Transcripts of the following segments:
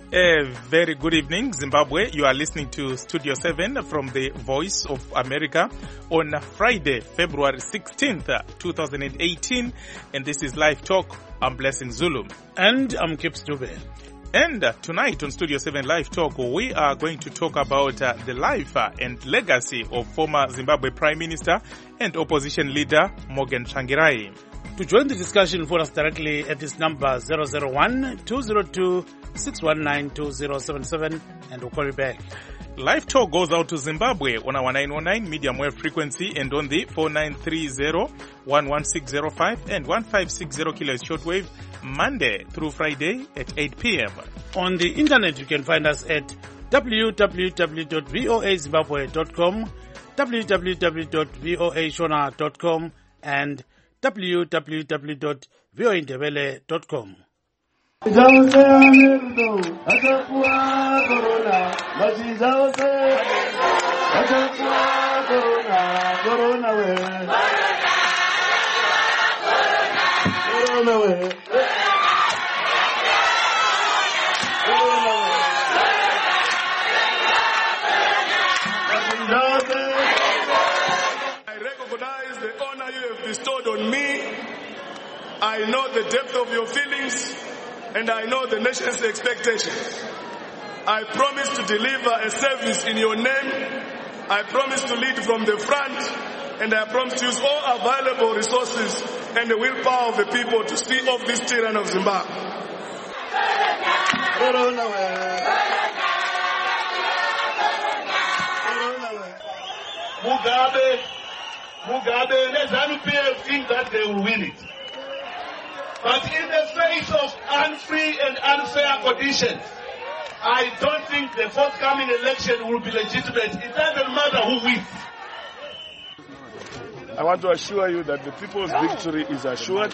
A very good evening, Zimbabwe. You are listening to Studio 7 from the Voice of America on Friday, February 16th, 2018. And this is Live Talk. I'm Blessing Zulu. And I'm Kips Dube. And tonight on Studio 7 Live Talk, we are going to talk about the life and legacy of former Zimbabwe Prime Minister and opposition leader Morgan Tsvangirai. To join the discussion, phone us directly at this number 001-202-619-2077 and we'll call you back. Live Talk goes out to Zimbabwe on our 909 medium wave frequency and on the 4930-11605 and 1560 kilohertz shortwave Monday through Friday at 8 p.m. On the internet, you can find us at www.voazimbabwe.com, www.voashona.com and www.voindebele.com. Bestowed on me. I know the depth of your feelings and I know the nation's expectations. I promise to deliver a service in your name. I promise to lead from the front and I promise to use all available resources and the willpower of the people to see off this tyranny of Zimbabwe. Mugabe and ZANU-PF think that they will win it. But in the face of unfree and unfair conditions, I don't think the forthcoming election will be legitimate. It doesn't matter who wins. I want to assure you that the people's victory is assured.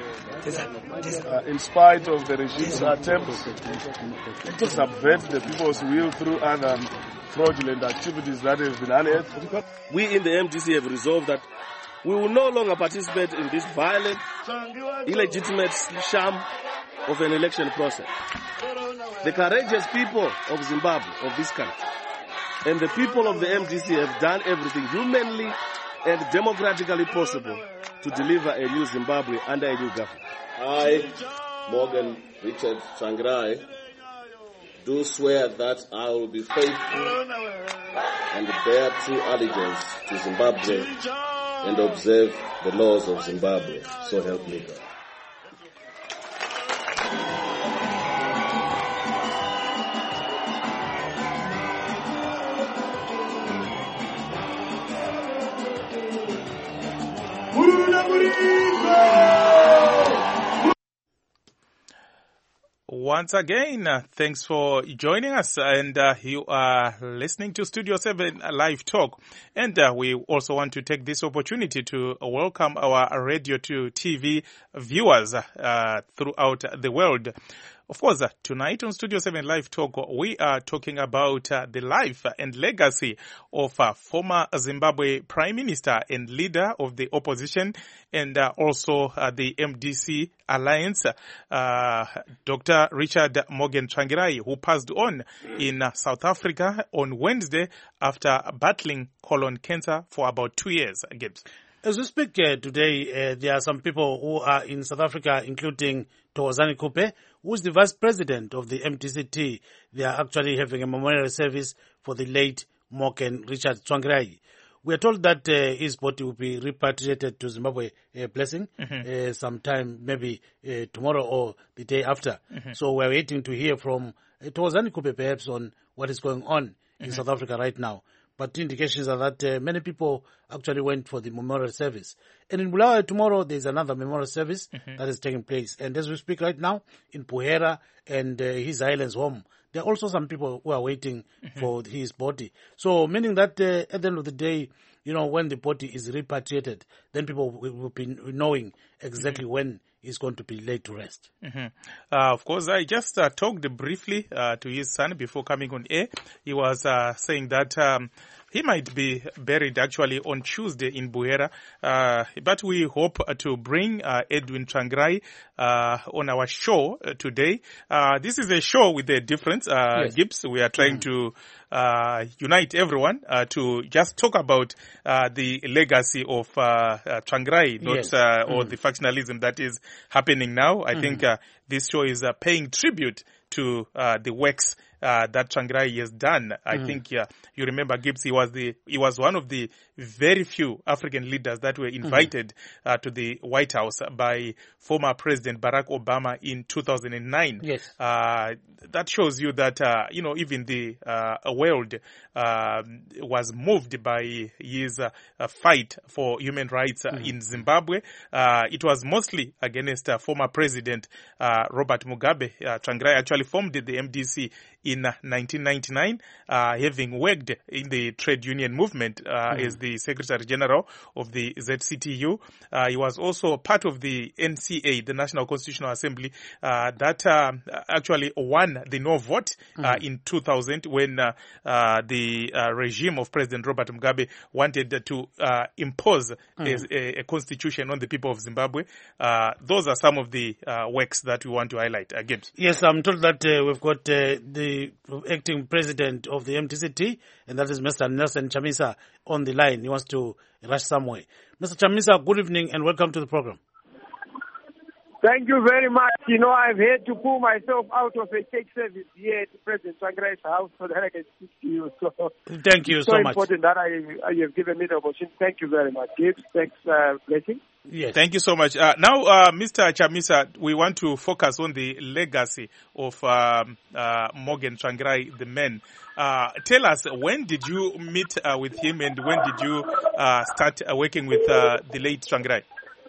In spite of the regime's attempts to subvert the people's will through other fraudulent activities that have been unearthed. We in the MDC have resolved that we will no longer participate in this violent, illegitimate sham of an election process. The courageous people of Zimbabwe, of this country, and the people of the MDC have done everything humanly and democratically possible to deliver a new Zimbabwe under a new government. I, Morgan Richard Tsvangirai, do swear that I will be faithful and bear true allegiance to Zimbabwe and observe the laws of Zimbabwe. So help me God. Once again, thanks for joining us, and you are listening to Studio 7 Live Talk. And we also want to take this opportunity to welcome our radio to TV viewers throughout the world. Of course, tonight on Studio 7 Live Talk, we are talking about the life and legacy of former Zimbabwe Prime Minister and leader of the opposition and also the MDC Alliance, Dr. Richard Morgan Tsvangirai, who passed on in South Africa on Wednesday after battling colon cancer for about 2 years. Gibbs. As we speak today, there are some people who are in South Africa, including Thokozani Kupe, who is the vice president of the MDC-T. They are actually having a memorial service for the late Morgan Richard Tsvangirai. We are told that his body will be repatriated to Zimbabwe, Blessing, sometime maybe tomorrow or the day after. So we're waiting to hear from Thokozani Kupe perhaps on what is going on in South Africa right now. But indications are that many people actually went for the memorial service. And in Bulawayo tomorrow, there's another memorial service that is taking place. And as we speak right now, in Puhera and his island's home, there are also some people who are waiting for his body. So meaning that at the end of the day, you know, when the body is repatriated, then people will be knowing exactly when he's going to be laid to rest. Of course, I just talked briefly to his son before coming on air. He was saying that he might be buried actually on Tuesday in Buhera, but we hope to bring Edwin Tsvangirai on our show today. This is a show with a difference, yes. Gibbs. We are trying to unite everyone to just talk about the legacy of Tsvangirai, not yes. or the factionalism that is happening now. I think this show is paying tribute to the works that Tsvangirai has done. I think you remember, Gibbs, he was one of the very few African leaders that were invited to the White House by former President Barack Obama in 2009. Yes. That shows you that even the world was moved by his fight for human rights in Zimbabwe. It was mostly against former President Robert Mugabe. Tsvangirai actually formed the MDC in 1999, having worked in the trade union movement as the Secretary General of the ZCTU. He was also part of the NCA, the National Constitutional Assembly, that actually won the no vote in 2000 when the regime of President Robert Mugabe wanted to impose a constitution on the people of Zimbabwe. Those are some of the works that we want to highlight. Gibbs. Yes, I'm told that we've got the acting president of the MTCT, and that is Mr. Nelson Chamisa, on the line. He wants to rush somewhere. Mr. Chamisa, good evening and welcome to the program. Thank you very much. I've had to pull myself out of a church service here at President Tsvangirai's house so that I can speak to you. So thank you so much. It's so important that you have given me the opportunity. Thank you very much, Gibbs. Thanks, Blessing. Yes. Thank you so much. Now, Mr. Chamisa, we want to focus on the legacy of Morgan Tsvangirai, the man. Tell us, when did you meet with him and when did you start working with the late Tsvangirai?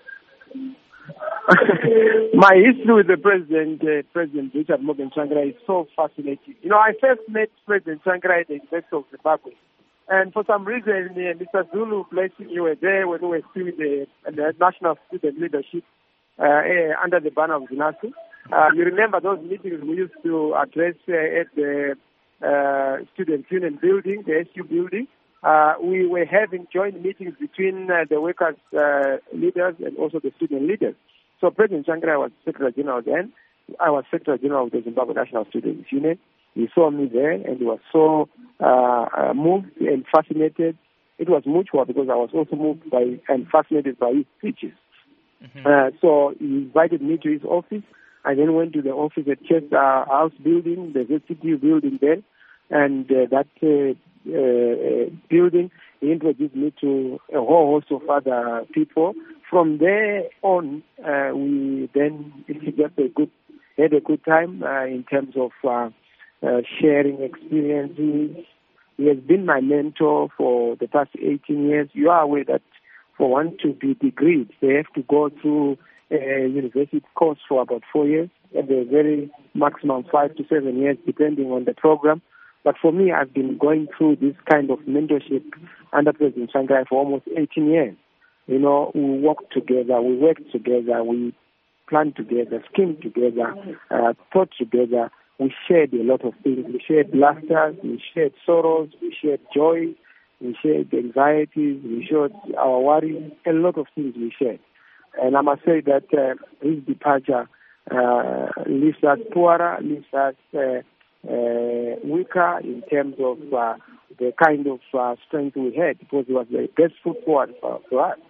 My history with the President Richard Morgan Tsvangirai is so fascinating. I first met President Tsvangirai at the University of Zimbabwe. And for some reason, Mr. Zulu, Blessing, you were there when we were still in the National Student Leadership under the banner of ZINASU. You remember those meetings we used to address at the Student Union building, the SU building. We were having joint meetings between the workers' leaders and also the student leaders. So President Tsvangirai was Secretary General then. I was Secretary General of the Zimbabwe National Students Union. He saw me there and he was so moved and fascinated. It was mutual because I was also moved by and fascinated by his speeches. So he invited me to his office. I then went to the office at Chester House building, the ZCTU building then, and that building, he introduced me to a whole host of other people. From there on, we then had a good time in terms of sharing experiences. He has been my mentor for the past 18 years. You are aware that for one to be degreed, they have to go through a university course for about 4 years, at the very maximum 5 to 7 years, depending on the program. But for me, I've been going through this kind of mentorship under President Tsvangirai for almost 18 years. We worked together, we worked together, we planned together, schemed together, thought together. We shared a lot of things. We shared laughter, we shared sorrows, we shared joy, we shared anxieties, we shared our worries, a lot of things we shared. And I must say that his departure leaves us poorer, leaves us weaker in terms of the kind of strength we had, because he was the best foot forward for us.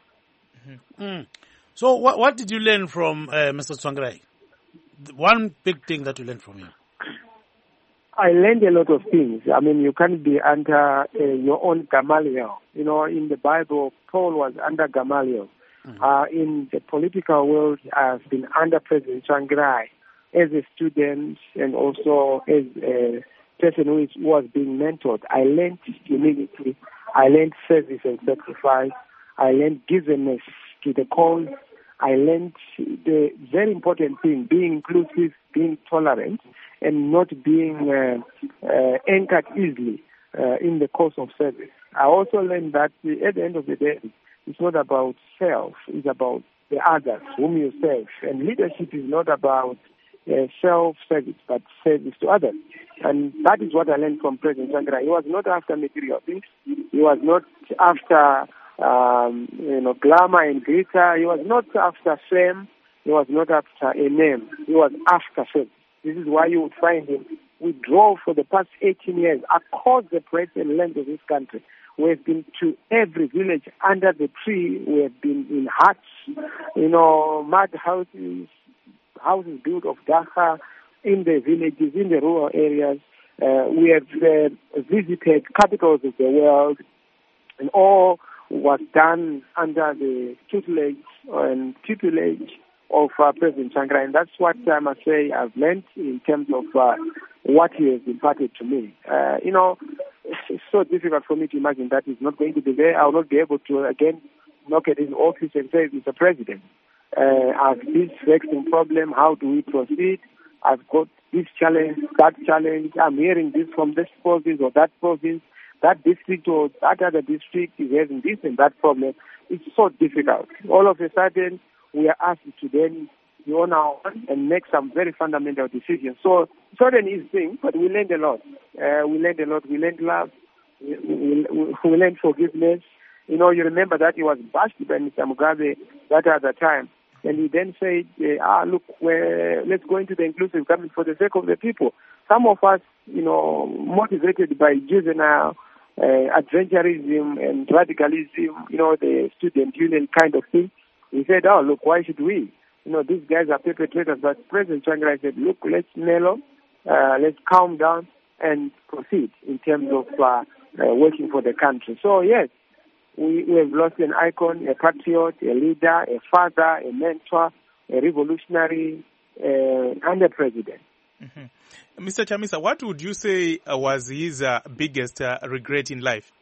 So what did you learn from Mr. Tsvangirai? One big thing that you learned from him? I learned a lot of things. I mean, you can't be under your own Gamaliel. In the Bible, Paul was under Gamaliel. In the political world, I've been under President Tsvangirai as a student and also as a person who was being mentored. I learned humility. I learned service and sacrifice. I learned givenness to the cause. I learned the very important thing, being inclusive, being tolerant, and not being anchored easily in the course of service. I also learned that at the end of the day, it's not about self, it's about the others whom you serve. And leadership is not about self-service, but service to others. And that is what I learned from President Tsvangirai. He was not after material things. He was not after glamour and glitter. He was not after fame. He was not after a name. He was after faith. This is why you would find him withdraw for the past 18 years across the breadth and length of this country. We have been to every village under the tree. We have been in huts, mud houses built of daka in the villages, in the rural areas. We have visited capitals of the world, and all was done under the tutelage and of President Tsvangirai. And that's what I must say I've learned in terms of what he has imparted to me. It's so difficult for me to imagine that he's not going to be there. I will not be able to, again, knock at his office and say, Mr. President, I have this vexing problem. How do we proceed? I've got this challenge, that challenge. I'm hearing this from this province or that province. That district or that other district is having this and that problem. It's so difficult. All of a sudden, we are asked to then be on our own and make some very fundamental decisions. So it's not an easy thing, but we learned a lot. We learned love. We learned forgiveness. You remember that he was bashed by Mr. Mugabe that other time. And he then said, look, let's go into the inclusive government for the sake of the people. Some of us, motivated by juvenile adventurism and radicalism, the student union kind of thing, we said, look, why should we? These guys are perpetrators. But President Tsvangirai said, look, let's mellow, let's calm down and proceed in terms of working for the country. So, yes, we have lost an icon, a patriot, a leader, a father, a mentor, a revolutionary, and a president. Mm-hmm. Mr. Chamisa, what would you say was his biggest regret in life?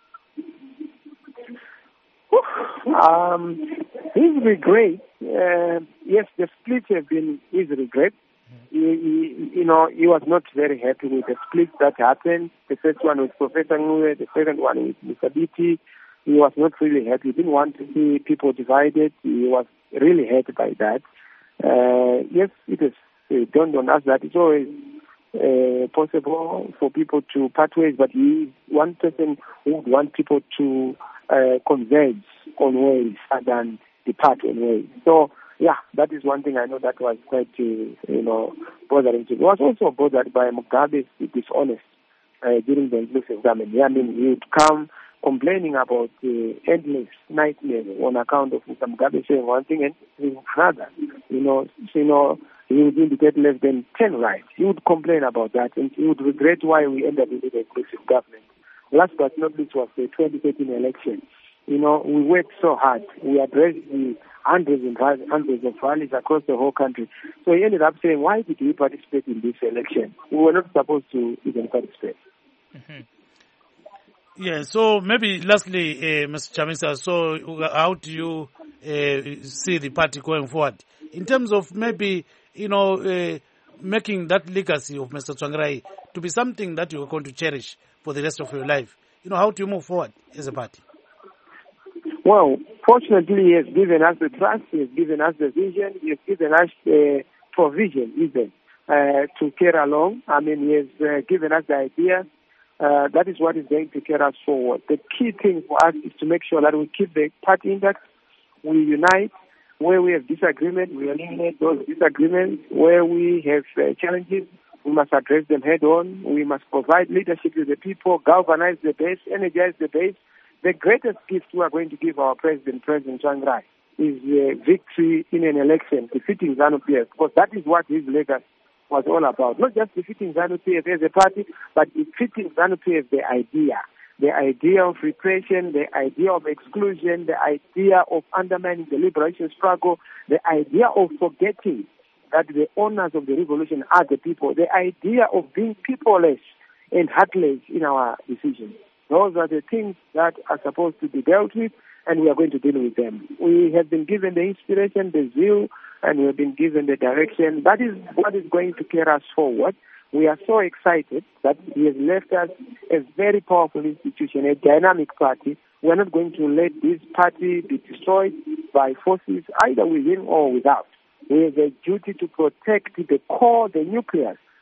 His regret, yes, the split have been his regret. He was not very happy with the split that happened. The first one with Professor Ngube, the second one with Mr. Biti. He was not really happy. He didn't want to see people divided. He was really hurt by that. Yes, it is dawned on us that it's always possible for people to part ways, but he is one person who would want people to converge on ways rather than depart on ways. So, yeah, that is one thing I know that was quite, bothering to me. He was also bothered by Mugabe's dishonest during the inclusive government. I mean, he would come complaining about endless nightmares on account of Mr. Mugabe saying one thing and saying another. He would indicate less than 10 rights. He would complain about that, and he would regret why we ended up with the inclusive government. Last but not least was the 2013 election. We worked so hard. We addressed the hundreds of rallies across the whole country. So he ended up saying, why did we participate in this election? We were not supposed to even participate. Mm-hmm. Yeah, so maybe lastly, Mr. Chamisa, so how do you see the party going forward? In terms of maybe, making that legacy of Mr. Tsvangirai to be something that you're going to cherish for the rest of your life. How do you move forward as a party? Well, fortunately, he has given us the trust, he has given us the vision, he has given us the provision even to carry along. I mean, he has given us the idea. That is what is going to carry us forward. The key thing for us is to make sure that we keep the party intact, we unite. Where we have disagreement, we eliminate those disagreements. Where we have challenges, we must address them head on. We must provide leadership to the people, galvanize the base, energize the base. The greatest gift we are going to give our President Tsvangirai, is victory in an election, defeating ZANU-PF, because that is what his legacy was all about. Not just defeating ZANU-PF as a party, but defeating ZANU-PF, the idea of repression, the idea of exclusion, the idea of undermining the liberation struggle, the idea of forgetting that the owners of the revolution are the people, the idea of being peopleless and heartless in our decisions. Those are the things that are supposed to be dealt with, and we are going to deal with them. We have been given the inspiration, the zeal, and we have been given the direction. That is what is going to carry us forward. We are so excited that he has left us a very powerful institution, a dynamic party. We are not going to let this party be destroyed by forces either within or without. We have a duty to protect the core, the nucleus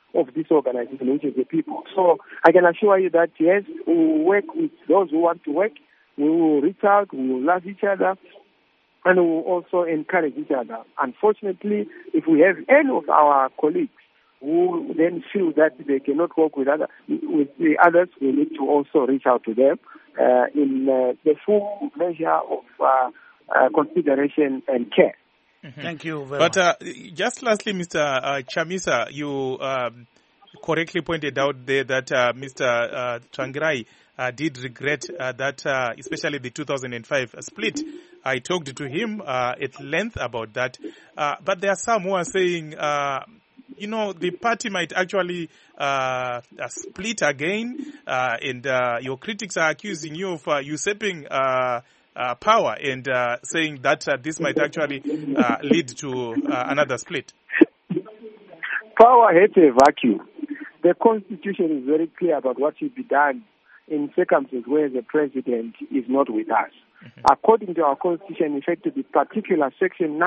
of this organization, which is the people. So I can assure you that, yes, we will work with those who want to work. We will reach out, we will love each other, and we will also encourage each other. Unfortunately, if we have any of our colleagues who then feel that they cannot work with the others, we need to also reach out to them in the full measure of consideration and care. Mm-hmm. Thank you very much. But just lastly, Mr. Chamisa, you correctly pointed out there that Mr. Tsvangirai did regret that, especially the 2005 split. I talked to him at length about that. But there are some who are saying, the party might actually split again, and your critics are accusing you of usurping power and saying that this might actually lead to another split. Power hates a vacuum. The Constitution is very clear about what should be done in circumstances where the president is not with us. Mm-hmm. According to our Constitution, in fact, to be particular, Section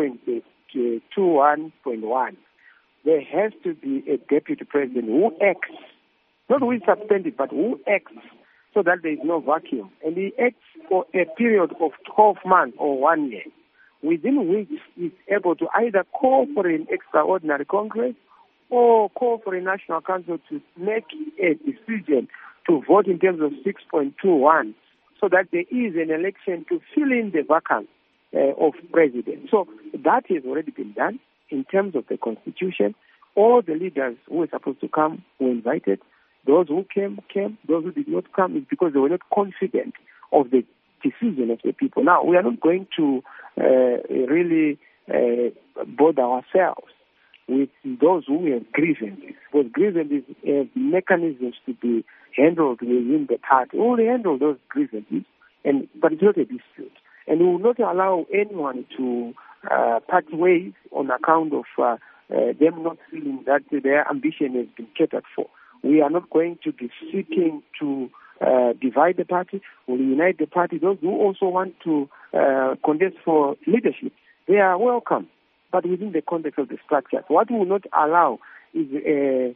9.21.1, there has to be a deputy president who acts, not who is suspended, but who acts, so that there is no vacuum. And he acts for a period of 12 months or 1 year, within which he is able to either call for an extraordinary Congress or call for a National Council to make a decision to vote in terms of 6.21, so that there is an election to fill in the vacancy of president. So that has already been done in terms of the Constitution. All the leaders who were supposed to come were invited. Those who came. Those who did not come is because they were not confident of the decision of the people. Now, we are not going to really bother ourselves with those who have grievances, because grievances have mechanisms to be handled within the party. We will handle those grievances, but it's not a dispute. And we will not allow anyone to part ways on account of them not feeling that their ambition has been catered for. We are not going to be seeking to divide the party. We'll unite the party. Those who also want to contest for leadership, they are welcome, but within the context of the structure. What we will not allow is a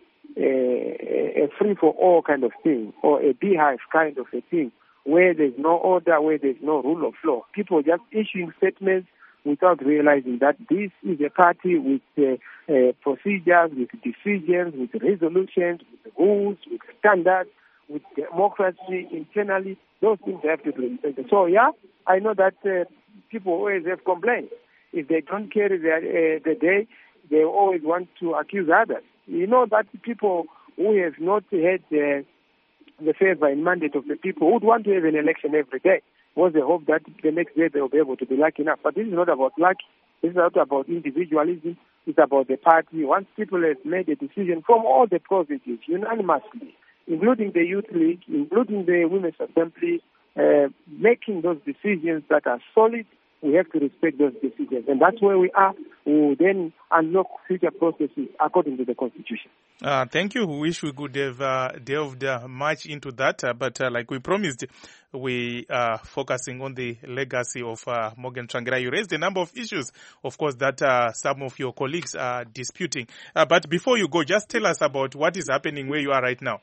free-for-all kind of thing, or a beehive kind of a thing, where there's no order, where there's no rule of law. People just issuing statements without realizing that this is a party with procedures, with decisions, with resolutions, with rules, with standards, with democracy internally. Those things have to be respected. So, yeah, I know that people always have complaints. If they don't carry the day, they always want to accuse others. You know that people who have not had the favor and mandate of the people would want to have an election every day. Was the hope that the next day they will be able to be lucky enough. But this is not about luck. This is not about individualism. It's about the party. Once people have made a decision from all the provinces unanimously, including the Youth League, including the Women's Assembly, making those decisions that are solid, we have to respect those decisions. And that's where we are. We will then unlock future processes according to the Constitution. Thank you. We wish we could have delved much into that. But like we promised, we are focusing on the legacy of Morgan Tsvangirai. You raised a number of issues, of course, that some of your colleagues are disputing. But before you go, just tell us about what is happening where you are right now.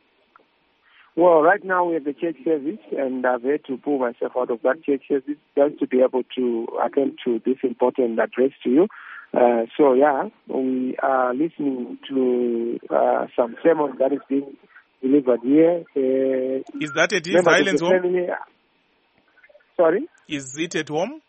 Well, right now we have the church service, and I've had to pull myself out of that church service just to be able to attend to this important address to you. So, yeah, we are listening to some sermon that is being delivered here. Is that at his Highlands home? Family. Sorry? Is it at home?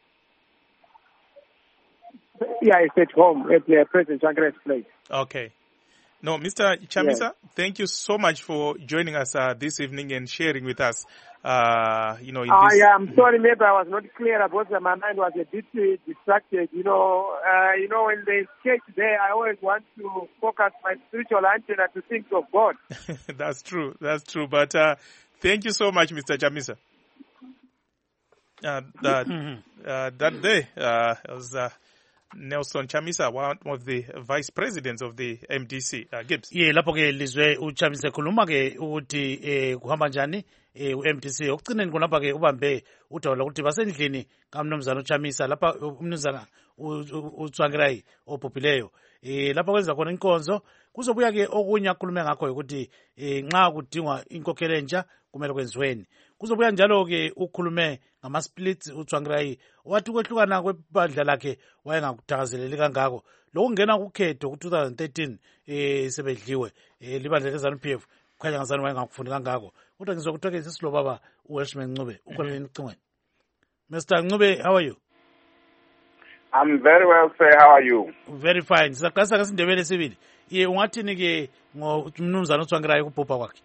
Yeah, it's at home, at President Tsvangirai's place. Okay. No, Mr. Chamisa, Thank you so much for joining us this evening and sharing with us. In this... I'm sorry, maybe I was not clear about that. My mind was a bit distracted. When there's church there, I always want to focus my spiritual antenna to think of God. That's true. But thank you so much, Mr. Chamisa. That day was Nelson Chamisa, one of the vice presidents of the MDC. Gibbs. Yeah, lapho ke lizwe uChamisa ekhuluma ke ukuthi kuhamba njani uMDC okucineni kulapha ke ubambe udawula ukuthi basendlini kaMnumzana uChamisa lapha umnumzana uTsvangirai obhubhileyo lapha kwenza khona inkonzo kuzobuya ke okunye akhulume ngakho ukuthi nxa kudingwa inkokhelo entsha kumele kwenziweni. Kuzobuya njalo ke ukhulume ngama-splits uTsvangirai wathi ukwehlukana kwebandla lakhe wayengakuthakazeleli kangako lokungena kukhetho ku-2013 sebedliwe libandla le-ZANU-PF kukhanya ngazani wayengakufundi kangako kodwa ngizokuthoke sisilo baba uWelshman Ncube ukhona ecingweni. Mr. Ncube, how are you? I'm very well, sir. How are you? Very fine. Sizaqalisa ngesindebele sibili. Ungathini ke ngomnumzana uTsvangirai kubhubha kwakhe?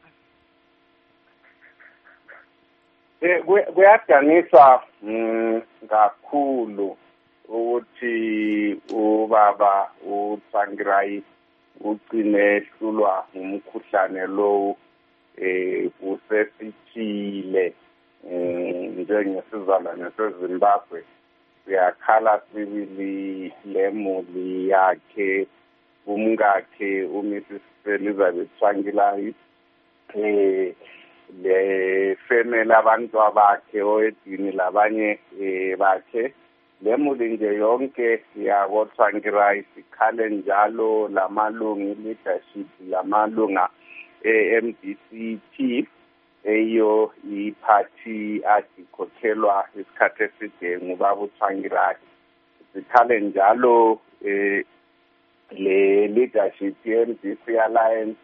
Kuyadanisa kakhulu ukuthi ubaba uTsvangirai ugcine ehlulwa ngumkhuhlane lo usesithile njengesizalwane seZimbabwe. Siyakhala sibili lemuli yakhe umkakhe uMrs Elizabeth Tsvangirai le family abantu abakhe oyedini labanye bakhe lemuli nje yonke yakoTsvangirai sikhale njalo lamalungu leadership lamalunga MDC eyo iphathi adikhokhelwa isikhathi eside ngubaba uTsvangirai. Sikhale njalo le leadership ye-MDC Alliance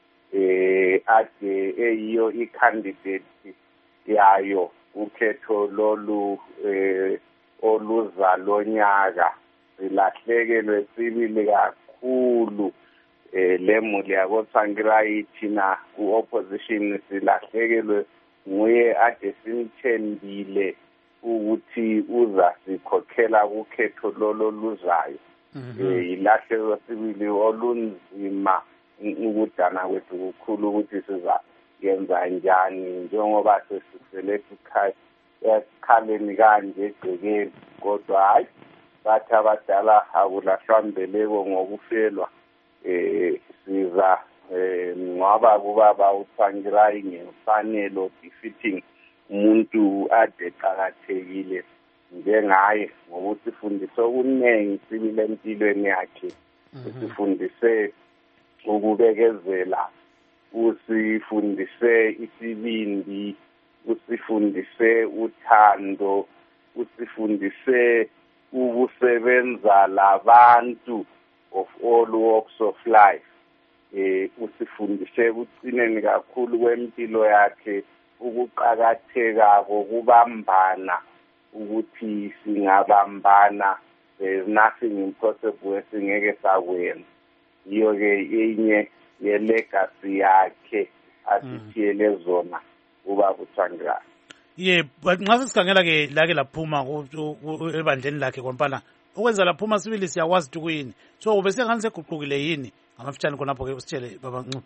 ade eyiyo i-candidate yayo ukhetho lolu oluza lonyaka. Silahlekelwe sibili kakhulu lemuli yakoTsvangirai thina ku-opposition silahlekelwe nguye ade simthembile ukuthi uza sikhokhela kukhetho lolo luzayo. Ilahleko sibili olunzima ukudana kwethu kukhulu ukuthi siza yenza njani njengoba sesiselethu esikhaleni kanje egcekeni kodwa hayi bathi abadala akulahlambeleko ngokufelwa. Siza ngwaba kubaba uTsvangirai ngemfanelo defeating umuntu ade qakathekile njengaye ngokuthi sifundise okuningi sibile empilweni yakhe. Sifundise ukubekezela, usifundise isibindi, usifundise uthando, usifundise ukusebenza labantu of all walks of life. Usifundise ukucineni kakhulu kwempilo yakhe ukuqakatheka kokubambana ukuthi singabambana there's nothing impossible esingeke sakwenza. Yiyo ke enye ye-legacy yakhe asithiyele zona ubaba uTsvangirai. But nxa sikhangela ke lake laphuma ebandleni lakhe kwampana okwenza laphuma sibili siyakwazi ukuthi kuyini so ube sengani seguqukile yini ngamafitshane khonapho ke usitshele baba Ncube.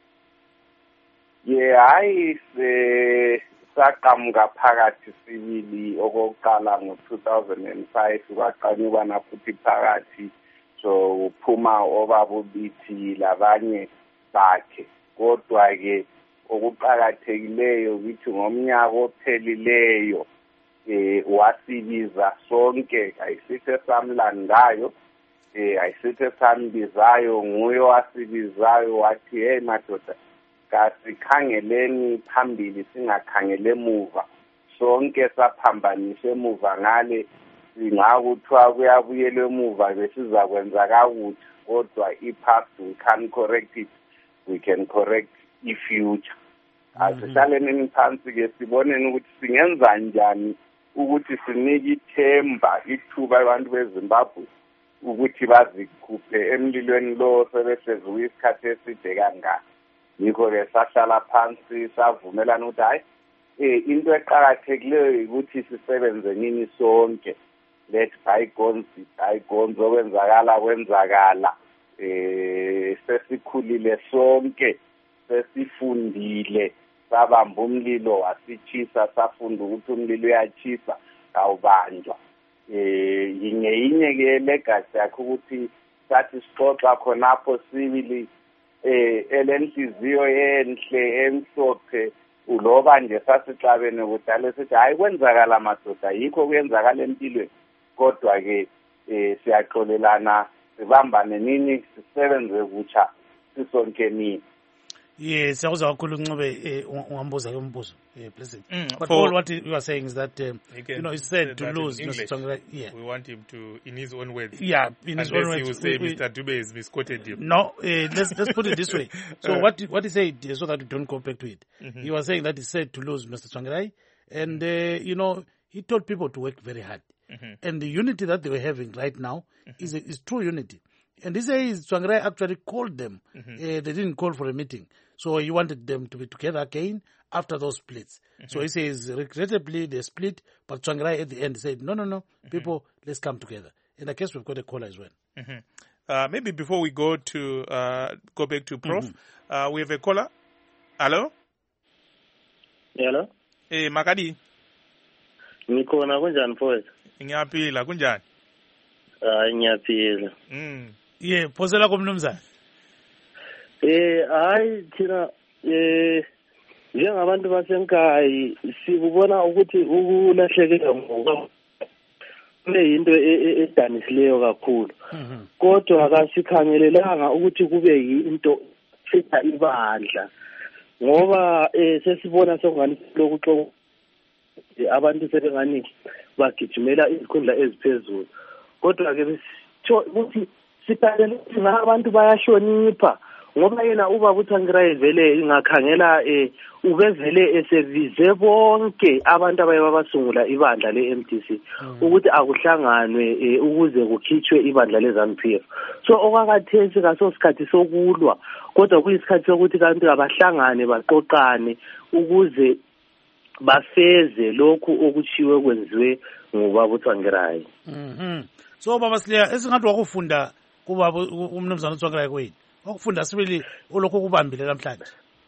Hayi saqamuka phakathi sibili okokuqala ngo-2005 kwaqanyukana futhi phakathi so uphuma obaba ubithi labanye bakhe kodwa ke okuqakathekileyo ukuthi ngomnyaka ophelileyo wasibiza sonke ayisithe samlandayo ayisithe sambizayo nguye wasibizayo wathi hey madoda kasikhangeleni phambili singakhangele emuva sonke saphambanise emuva ngale singakuthiwa kuyabuyelwa emuva besizakwenza kakuthi kodwa i-past we can't correct it, we can correct i-future. Asihlaleni phansi ke siboneni ukuthi singenza njani ukuthi sinike ithemba ithuba abantu beZimbabwe ukuthi bazikhuphe emlilweni lo sebehlezi isikhathi eside kangaka. Yikho ke sahlala phansi savumelana ukuthi hayi into eqakathekileyo ukuthi sisebenze nini sonke. Let bygones be bygones, okwenzakala sesikhulile sonke sesifundile sabamba umlilo wasichisa safunda ukuthi umlilo uyachisa awubanjwa yinye ke legacy yakho ukuthi sathi sixoxa khonapho sibili elenhliziyo enhle emhlophe uloba nje sasixabene kudala sithi hayi kwenzakala madoda yikho kuyenzakala empilweni kodwa ke siyaxolelana sibambane nini sisebenze kutsha sisonke nini. Yes, I was a cool umbuzo. Please. But all what you are saying is that it's said to lose. Yeah. We want him to, in his own words. Yeah, in his own words. He will say Mr. Dube has misquoted him. No, let's put it this way. So what he said, so that we don't go back to it. He was saying that he said to lose Mr. Tsvangirai, and he told people to work very hard, and the unity that they were having right now is true unity. And he says Tsvangirai actually called them. They didn't call for a meeting. So he wanted them to be together again after those splits. So he says, regrettably, they split, but Tsvangirai at the end said, no, people, let's come together. And I guess we've got a caller as well. Maybe before we go back to Prof, we have a caller. Hello? Hello? Makadi? Nikhona kunjani mfowethu? Ngiyaphila kunjani? Ngiyaphila. Yeah, phosela kumnumzana. Hayi thina njengabantu basenkayi sikubona ukuthi ukulahlekelwa ngoba kuyinto edanisileyo kakhulu. Kodwa akasikhangelelanga ukuthi kube yinto ethatha ibandla. Ngoba sesibona sokungani lokuxoxa abantu sebengani bagijimela izikhundla eziphezulu. Kodwa ke ukuthi siqalele ukuthi abantu bayashonipha ngoba yena ubaba uTsvangirai vele ingakhangela ubevele esevize bonke abantu abaye babasungula ibandla leMDC ukuthi akuhlanganwe ukuze kukhitshwe ibandla leZANU-PF. So okwakathesi kaso sikhathi sokulwa kodwa kuyisikhathi sokuthi kanti abahlangane baqoqane ukuze bafeze lokhu okuchiwe kwenziwe ngubaba uTsvangirai. So baba Sileya esingathi wakufunda kubaba umnumzana uTsvangirai kwini wakufunda sibili olokho kubambile namhlanje.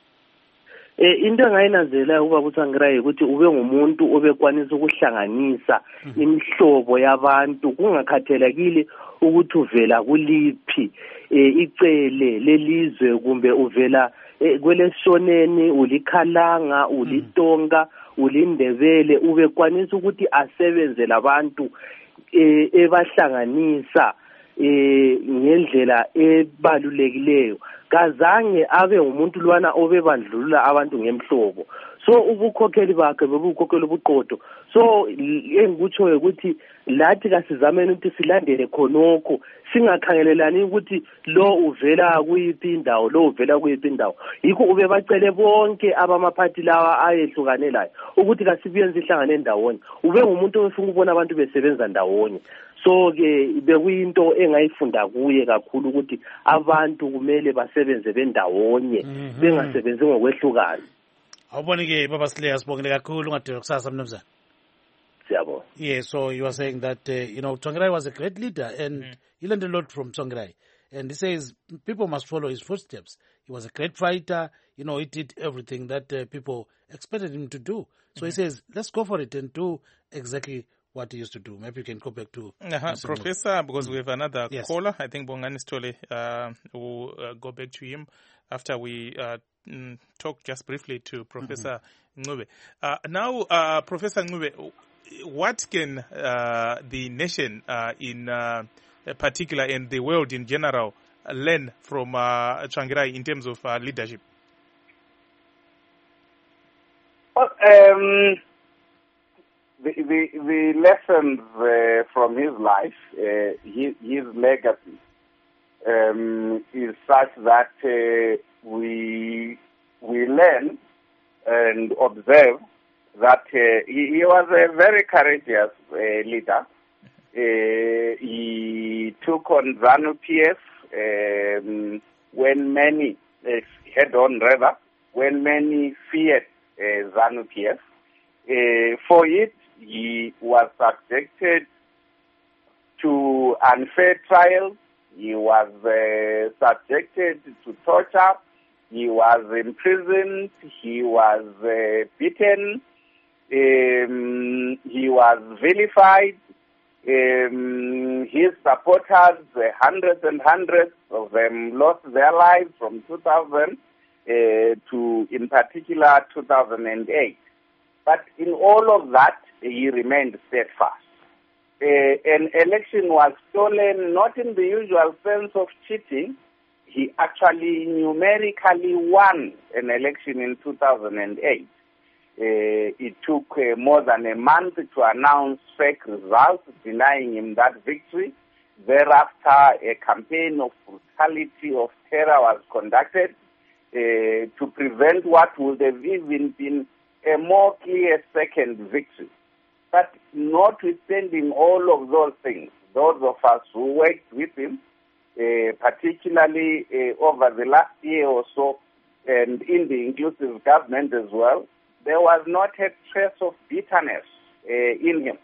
Into engayinanzela ubaba uTsvangirai ukuthi ube ngumuntu obekwanisa ukuhlanganisa imihlobo yabantu kungakhathelekile ukuthi uvela kuliphi icele lelizwe kumbe uvela kwelesoneni ulikhalanga ulitonga ulindebele ubekwanisa ukuthi asebenze labantu ebahlanganisa ngendlela ebalulekileyo kazange abe umuntu lwana obebandlulula abantu ngemhlobo. So ubukhokheli bakhe bebukhokheli obuqotho. So engikutsho ukuthi lathi kasizameni ukuthi silandele khonokho singakhangelelani ukuthi lo uvela kuyiphi indawo lo uvela kuyiphi indawo. Yikho ubebacele bonke abamaphathi lawa ayehlukanelayo ukuthi kasibuyenze ihlangane ndawonye. Ube ngumuntu ofuna ukubona abantu besebenza ndawonye. So ke bekuyinto engayifunda kuye kakhulu ukuthi abantu kumele basebenze bendawonye bengasebenzi ngokwehlukana. Awubona ke baba Sileya sibongile kakhulu ungadela kusasa mnumzana. Siyabona. Yeah, so you were saying that Tsvangirai was a great leader and he learned a lot from Tsvangirai. And he says people must follow his footsteps. He was a great fighter. He did everything that people expected him to do. So he says, let's go for it and do exactly what he used to do. Maybe you can go back to Professor, because we have another caller. I think Bongani Stole will go back to him after we talk just briefly to Professor Ncube. Now, Professor Ncube, what can the nation in particular and the world in general learn from Tsvangirai in terms of leadership? The lessons from his life, his legacy, is such that we learn and observe that he was a very courageous leader. He took on ZANU-PF when many when many feared ZANU-PF. For it, he was subjected to unfair trials. He was subjected to torture. He was imprisoned. He was beaten. He was vilified. His supporters, hundreds and hundreds of them, lost their lives from 2000 to, in particular, 2008. But in all of that, he remained steadfast. An election was stolen, not in the usual sense of cheating. He actually numerically won an election in 2008. It took more than a month to announce fake results, denying him that victory. Thereafter, a campaign of brutality, of terror was conducted to prevent what would have even been a more clear second victory. But notwithstanding all of those things, those of us who worked with him, particularly over the last year or so, and in the inclusive government as well, there was not a trace of bitterness in him.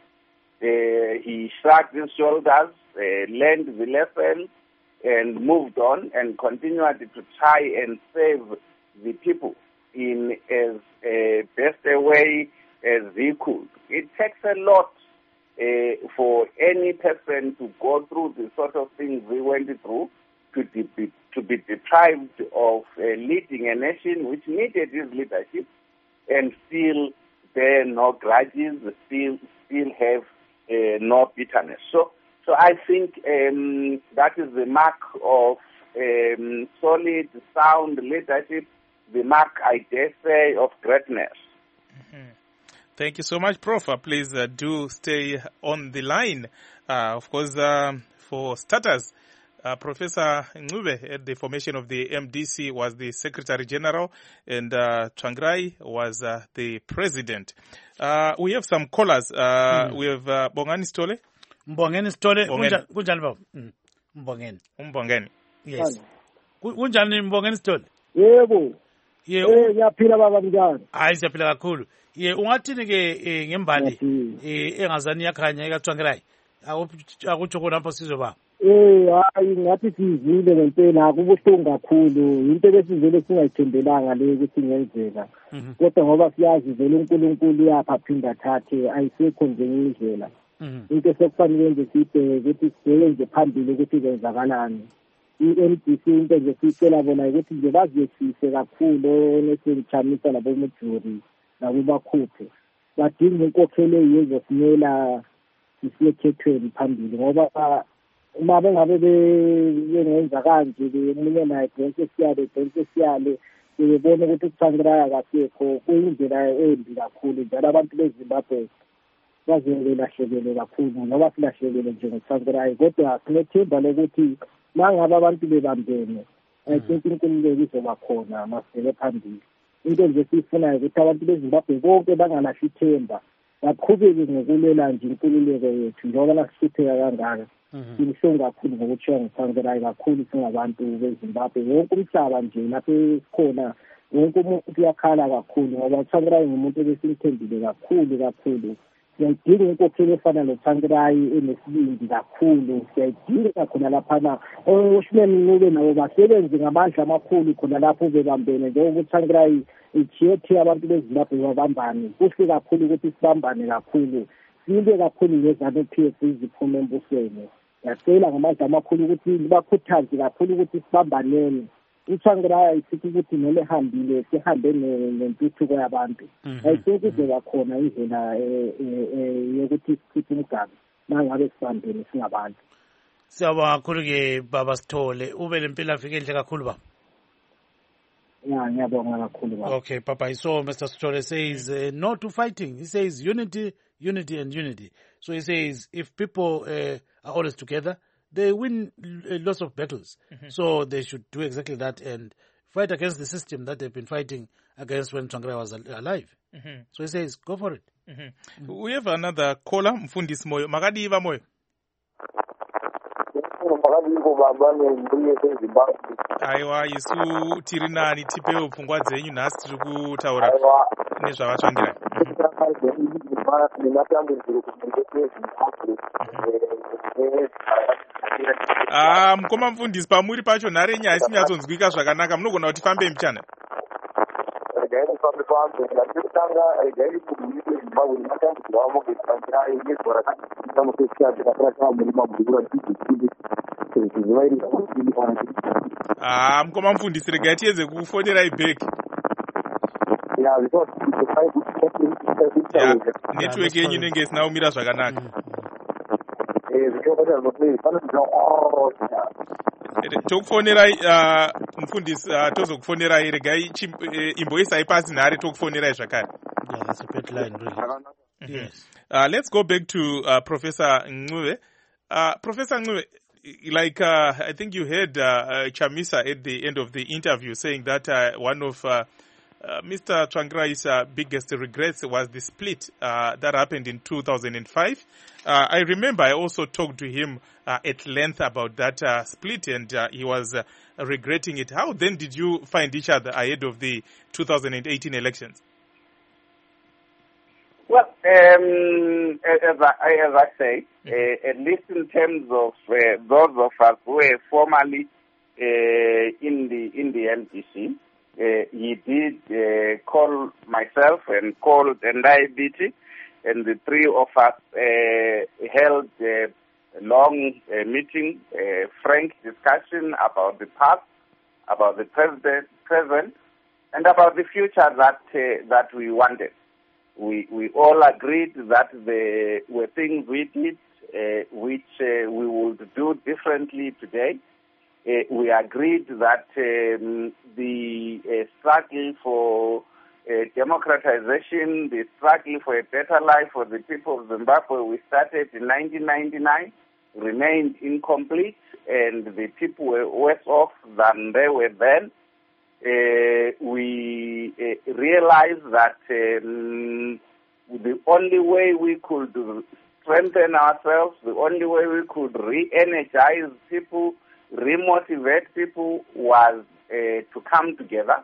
He shrugged his shoulders, learned the lesson, and moved on and continued to try and save the people in as best a way as he could. It takes a lot for any person to go through the sort of things we went through, to be deprived of leading a nation which needed his leadership, and still bear no grudges, still have no bitterness. So I think that is the mark of solid, sound leadership, the mark, I dare say, of greatness. Mm-hmm. Thank you so much, Prof. Please do stay on the line. Of course, for starters, Professor Ncube at the formation of the MDC was the Secretary General, and Tsvangirai was the President. We have some callers. We have Bongani Stole. Mbongeni Stole. Kunjani baba? Mbongeni. Yes. Kunjani Mbongeni Stole? Yebo. Ngiyaphila baba njani? Hayi siyaphila kakhulu. Ungathini ke ngembali engazani yakhanya ikaTsvangirai? Akutsho khona lapho sizoba. Hayi ngathi sizile ngempela kubuhlungu kakhulu. Into besivele singayithembelanga le ukuthi ngenzeka. Kodwa ngoba siyazi vele uNkulunkulu uyapha phinda thathe ayisekho nje indlela. Into sekufanele yenze sibheke ukuthi sibheke nje phambili ukuthi kwenzakalani. I-MDC into nje sicela bona ukuthi nje baziyesise kakhulu nesichamisa labomujuri nakubakhuphe. Badinga inkokhelo eyezosimela sisiyekhethweni phambili ngoba uma bengabe bengenza kanje bemunye naye bonke siyale bebona ukuthi uTsvangirai akasekho kuyindlela embi kakhulu njalo abantu beZimbabwe bazelahlekele kakhulu ngoba silahlekele nje ngoTsvangirai kodwa sinethemba lokuthi mangabe abantu bebambene I think uNkulunkulu uzoba khona masibeke phambili. Into nje siyifunayo ukuthi abantu beZimbabwe bonke bangalahli ithemba baqhubeke ngokulela nje inkululeko yethu njengoba nasihlupheka kangaka. Sibuhlungu kakhulu ngokutshiwa nguTsvangirai kakhulu singabantu beZimbabwe. Wonke umhlaba nje lapho esikhona wonke umuntu uyakhala kakhulu ngoba uTsvangirai ngumuntu ebesimthembile kakhulu. Siyayidinga inkokhelo efana noTsvangirai enesibindi kakhulu. Siyayidinga khona laphana uShimeni Ncube nabo basebenze ngamandla amakhulu khona lapho bebambene njengoba uTsvangirai ichiyethe abantu beZimbabwe babambane. Kuhle kakhulu ukuthi sibambane kakhulu. Sinde kakhulu ngezanu-PF ziphume embusweni. Yacela ngamandla amakhulu ukuthi bakhuthaze kakhulu ukuthi sibambaneni. uTsvangirai sithi ukuthi noma ehambile sihambe nentuthuko yabantu. Ayikho kuzoba khona indlela yokuthi sithi umgaba mangabe sibambene singabantu. Siyabonga kakhulu ke baba Sithole ube lempilo afike enhle kakhulu baba. Ngiyabonga kakhulu baba. Okay Papa, so Mr. Sithole says no to fighting. He says unity and unity. So he says if people are always together, they win lots of battles. So they should do exactly that and fight against the system that they've been fighting against when Tsvangirai was alive. So he says, go for it. We have another caller, Mfundisi Moyo. Makadiva Moyo. Aiwa, Yesu tirinani tipeo pfungwa dzenyu nhasi tiri kutaura nezvavaTsvangirai. Mukoma Mfundisi, pamuri pacho nhare nyaya isinyatsonzwika zvakanaka, munogona kuti fambei muchana. Zimbabwe nematambudziko avo Tsvangirai ngezvara kana sesiyazi katarata murima mudura ndizvizvi zvivairisa kuti mukoma mufundisi regai tiedze kufonerai back. Network yenyu inenge isina kumira zvakanaka. Tokufonerai mufundisi, tozokufonerai, regai imboisai pasi nhare tokufonerai zvakare. Yeah, that's a bad line, really. Yes. Let's go back to Professor Ncube. Professor Ncube, like I think you heard Chamisa at the end of the interview saying that one of Mr. Tsvangirai's biggest regrets was the split that happened in 2005. I remember I also talked to him at length about that split, and he was regretting it. How then did you find each other ahead of the 2018 elections? Well, as I say, at least in terms of those of us who were formerly in the MDC, he did call myself and called Ndai Biti, and the three of us held a long meeting, frank discussion about the past, about the present, and about the future that we wanted. We all agreed that there were things we did which we would do differently today. We agreed that the struggle for democratization, the struggle for a better life for the people of Zimbabwe we started in 1999 remained incomplete, and the people were worse off than they were then. We realized that the only way we could strengthen ourselves, the only way we could re-energize people, remotivate people was to come together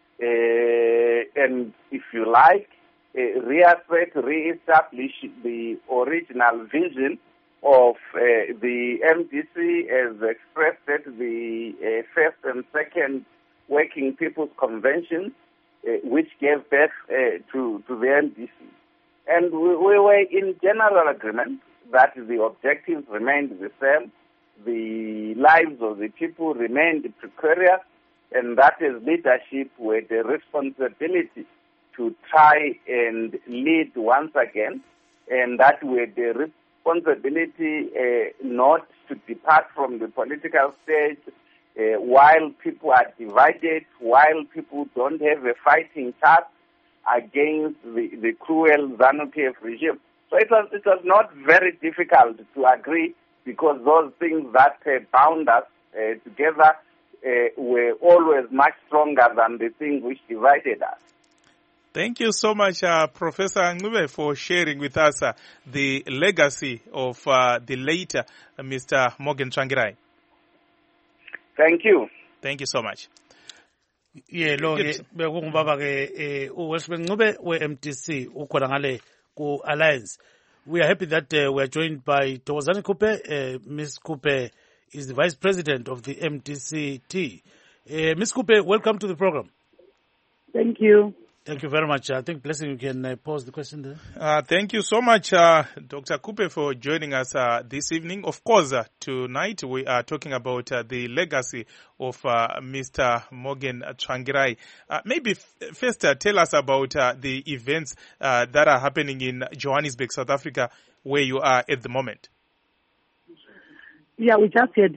and, if you like, reassert, re-establish the original vision of the MDC as expressed at the first and second Working People's Convention, which gave birth to the MDC. And we were in general agreement that the objectives remained the same, the lives of the people remained precarious, and that as leadership we had the responsibility to try and lead once again, and that we had the responsibility not to depart from the political stage while people are divided, while people don't have a fighting chance against the cruel ZANU-PF regime. So it was not very difficult to agree, because those things that bound us together were always much stronger than the things which divided us. Thank you so much, Professor Ncube, for sharing with us the legacy of the late Mr. Morgan Tsvangirai. Thank you. Thank you so much. Yeah, lo bekungubaba ke uWelshman Ncube we-MDC ukhona ngale ku Alliance. We are happy that we are joined by Thokozani Kupe. Ms. Kupe is the Vice President of the MDC-T. Ms. Kupe, welcome to the program. Thank you. Thank you very much. I think, Blessing, you can pose the question there. Thank you so much, Dr. Kupe, for joining us this evening. Of course, tonight we are talking about the legacy of Mr. Morgan Tsvangirai. Maybe first tell us about the events that are happening in Johannesburg, South Africa, where you are at the moment. Yeah, we just had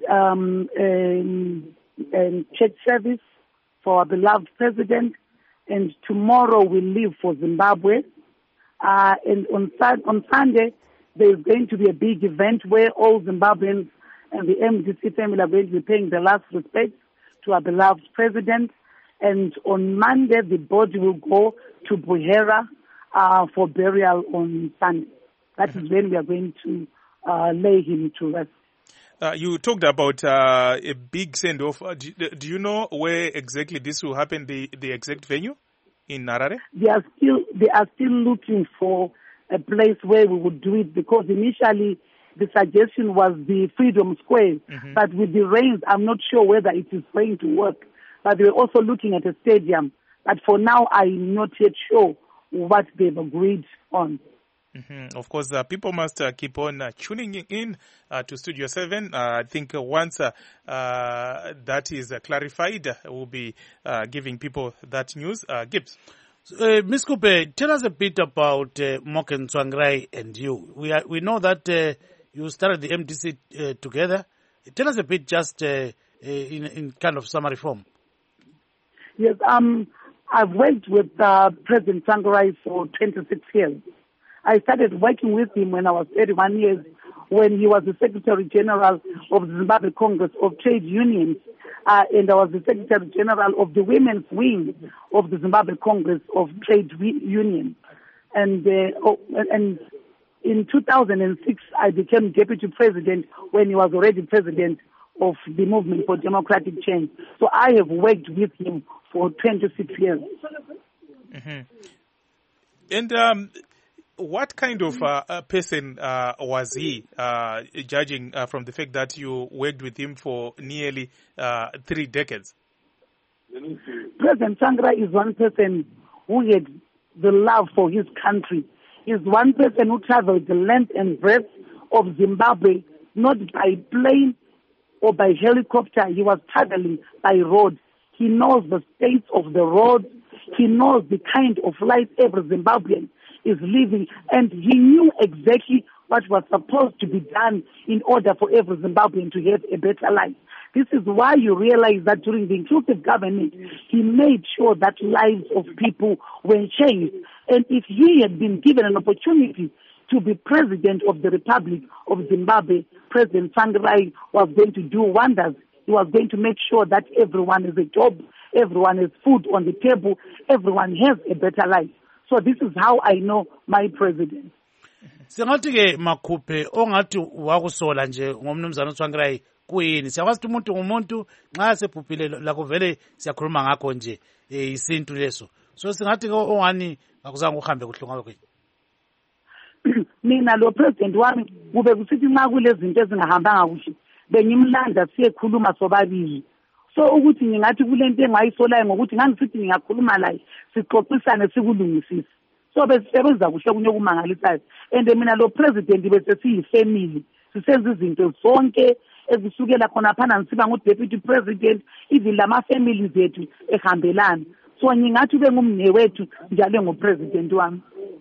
church service for our beloved president. And tomorrow we leave for Zimbabwe. And on Sunday, there's going to be a big event where all Zimbabweans and the MDC family are going to be paying the last respects to our beloved president. And on Monday, the body will go to Buhera for burial on Sunday. That is when we are going to lay him to rest. You talked about a big send-off. Do you know where exactly this will happen, the exact venue in Harare? They are still looking for a place where we would do it, because initially the suggestion was the Freedom Square. Mm-hmm. But with the rains, I'm not sure whether it is going to work. But we're also looking at a stadium. But for now, I'm not yet sure what they've agreed on. Of course, people must keep on tuning in to Studio 7. I think once that is clarified, we'll be giving people that news. Gibbs. Ms. Kupe, tell us a bit about Morgan Tsvangirai and you. We know that you started the MDC together. Tell us a bit just in kind of summary form. Yes, I've worked with President Tsvangirai for 26 years. I started working with him when I was 31 years, when he was the Secretary General of the Zimbabwe Congress of Trade Unions, and I was the Secretary General of the Women's Wing of the Zimbabwe Congress of Trade Unions. And in 2006, I became Deputy President when he was already President of the Movement for Democratic Change. So I have worked with him for 26 years. And what kind of person was he, judging from the fact that you worked with him for nearly 3 decades? President Tsvangirai is one person who had the love for his country. He's one person who traveled the length and breadth of Zimbabwe, not by plane or by helicopter. He was traveling by road. He knows the state of the road. He knows the kind of life every Zimbabwean is living, and he knew exactly what was supposed to be done in order for every Zimbabwean to have a better life. This is why you realize that during the inclusive government, he made sure that lives of people were changed. And if he had been given an opportunity to be president of the Republic of Zimbabwe, President Tsvangirai was going to do wonders. He was going to make sure that everyone has a job, everyone has food on the table, everyone has a better life. So this is how I know my president. Singathi ke Makhuphe ongathi wakusola nje ngomnumzana Tsvangirai kuyini siyakwazi ukuthi umuntu nxa sebhubhile lakho vele siyakhuluma ngakho nje isintu leso so singathi ke ongani akuzange uhambe kuhlunga kwethu. Mina lo president wami kube kusithi nxa kulezi zinto ezingahambanga kuhle bengimlanda siyekhuluma sobabili. So ukuthi ngingathi kulento engayisolayo ngokuthi ngangisithi ngingakhuluma laye sixoxisane sikulungisise. So besisebenza kuhle kunyokumangalisayo. And mina lo president bese siyifamily. Sisenza izinto zonke ezisukela khona phana ngisiba ngo-deputy president, even lama families ethu ehambelana. So ngingathi ube ngumnewethu njalo ngopresident wami.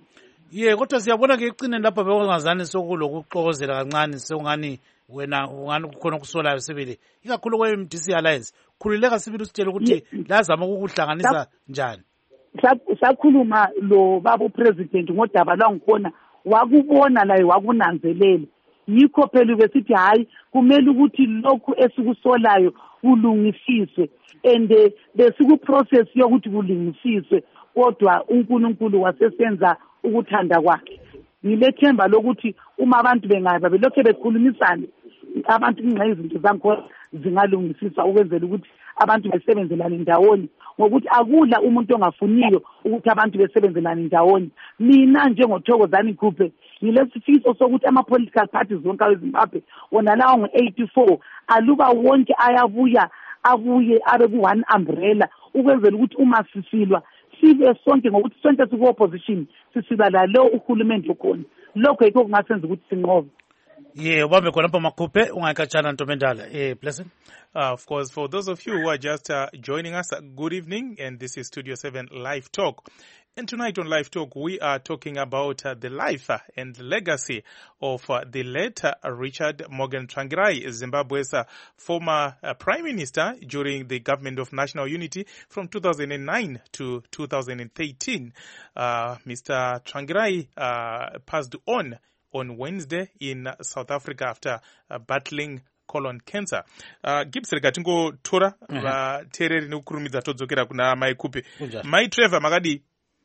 Kodwa siyabona ke icine lapha bekungazani sokulokuxokozela kancane sokungani wena ungani kukhona kusolayo sibili. Ikakhulu kwe-MDC Alliance. Khululeka sibili usitshela ukuthi lazama ukukuhlanganisa njani. Sakhuluma lo baba president ngodaba lwangikhona wakubona la wakunanzelela. Yikho phela besithi hayi kumele ukuthi lokhu esikusolayo kulungisiswe and besiku process yokuthi kulungisiswe kodwa uNkulunkulu wasesenza ukuthanda kwakhe. Ngilethemba lokuthi uma abantu bengaba belokho bekhulumisana abantu ingxa izinto zakhona zingalungisiswa ukwenzela ukuthi abantu besebenzelane ndawonye ngokuthi akula umuntu ongafuniyo ukuthi abantu besebenzelane ndawonye. Mina njengothokozani Kupe ngilesifiso sokuthi ama-political parties wonke eZimbabwe wona lawo ngo-84 aluba wonke abuye abe ku-one umbrella ukwenzela ukuthi uma sisilwa sibe sonke ngokuthi sonke siku-opposition sisilwa lalo uhulumende okhona. Lokho yikho kungasenza ukuthi sinqobe. Ubambe khona lapha Makhuphe ungayikhatshana Ntomendala. Blessing. Of course, for those of you who are just joining us, good evening, and this is Studio 7 Live Talk. And tonight on Live Talk, we are talking about the life and legacy of the late Richard Morgan Tsvangirai, Zimbabwe's former Prime Minister during the Government of National Unity from 2009 to 2013. Mr. Tsvangirai passed on Wednesday in South Africa after battling colon cancer. Gibbs rekatingo tora vateereri nekukurumidza todzokera kuna Mai Kupe. Mai Trevor makadi?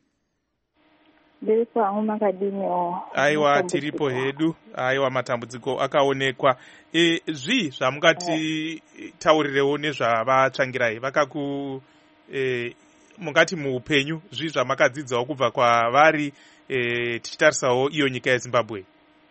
Aiwa tiripo hedu. Aiwa matambudziko akaonekwa. Zvamungati taurirewo nezvavatsvangirai vakaku mungati muupenyu zvamakadzidzawo kubva kwavari tichitarisawo iyo nyika yeZimbabwe.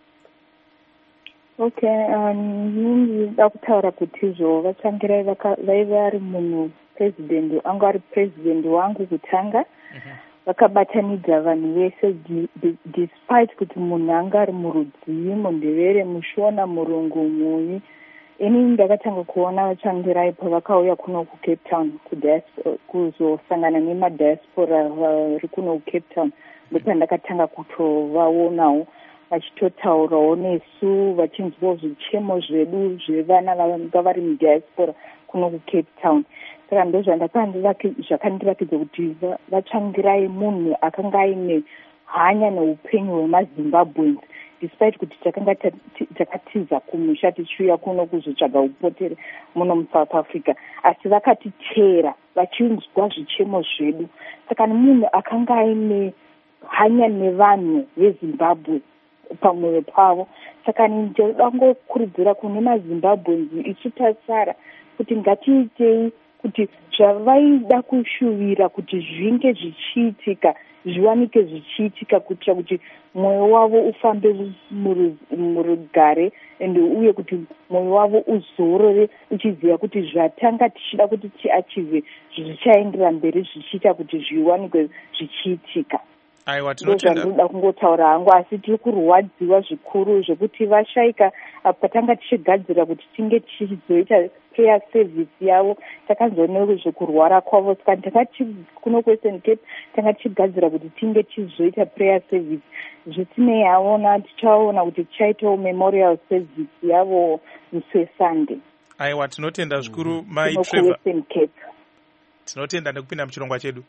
Ndinoda kutaura kuti vatsvangirai vaiva vari munhu anga ari president wangu kutanga vakabatanidza vanhu vese despite kuti munhu anga ari murudzii, mundevere, mushona, murungu, muni. Ini ndakatanga kuona Tsvangirai pavakauya kuno kuCape Town kuzosangana nemadiaspora vari kuno kuCape Town. Ndopandakatanga kutovaonawo vachitotaurawo nesu, vachinzwawo zvichemo zvedu zvevana vanga vari mudiaspora kuno kuCape Town. Saka ndozvakandirakidza kuti vaTsvangirai munhu akanga aine hanya neupenyu hwemaZimbabweans, despite kuti takanga takatiza kumusha tichiuya kuno kuzotsvaga upotere muno muSouth Africa, asi vakatichera vachinzwa zvichemo zvedu. Saka munhu akanga aine hanya nevanhu veZimbabwe pamwoyo pavo. Saka ndinoda kungokurudzira kune maZimbabweans isu tasara kuti ngatiitei kuti zvavaida kushuvira kuti zvinge zvichiitika zviwanike zvichiitika, kuitira kuti mwoyo wavo ufambe murugare uye kuti mwoyo wavo uzorore uchiziva kuti zvatanga tichida kuti tiachive zvichaendera mberi zvichiita kuti zviwanikwe zvichiitika. Ndozvandoda kungotaura hangu, asi tiri kurwadziwa zvikuru zvekuti vashaika patanga tichigadzira kuti tinge tichizoita prayer service yavo, takanzwa zvekurwara kwavo. Saka takati kuno kuWestern Cape tanga tichigadzira kuti tinge tichizoita prayer service. Zvisinei yaona tichaona kuti tichaitawo memorial service yavo musi weSunday. Aiwa, tinotenda zvikuru Mai Trevor. kuWestern Cape. Tinotenda nekupinda muchirongwa chedu.